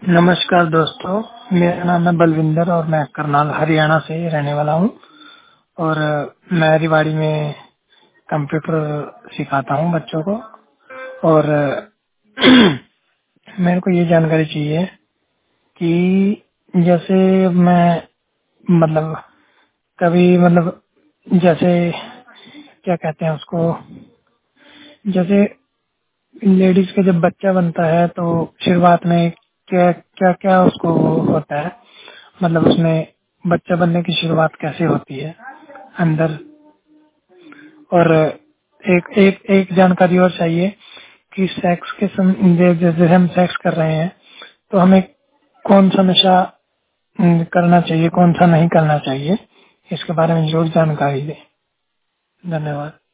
नमस्कार दोस्तों, मेरा नाम है बलविंदर और मैं करनाल हरियाणा से रहने वाला हूँ। और मैं रिवाड़ी में कंप्यूटर सिखाता हूँ बच्चों को। और मेरे को ये जानकारी चाहिए कि जैसे मैं मतलब कभी जैसे क्या कहते हैं उसको, जैसे लेडीज का जब बच्चा बनता है तो शुरुआत में क्या क्या क्या उसको होता है, मतलब उसमें बच्चा बनने की शुरुआत कैसे होती है अंदर। और एक एक एक जानकारी और चाहिए कि सेक्स के जैसे हम सेक्स कर रहे हैं तो हमें कौन सा नशा करना चाहिए, कौन सा नहीं करना चाहिए, इसके बारे में जरूर जानकारी दें। धन्यवाद।